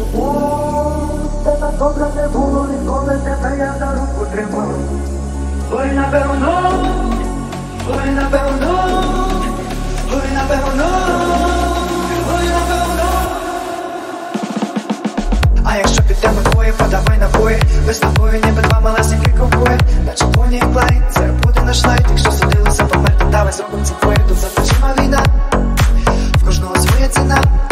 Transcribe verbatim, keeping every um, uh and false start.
Тебе добре не було ніколи, тебе я за руку тримав. Ой, напевно, ой, напевно, ой, напевно, ой, напевно. А якщо підемо двоє, подавай набої. Без тобою ніби два малесенькі ковбої. Наче Бонні і Клайд, це буде наш лайт. Якщо судилися померти, давай зробимо це твоє. Тут за плечима війна, в кожного своя ціна.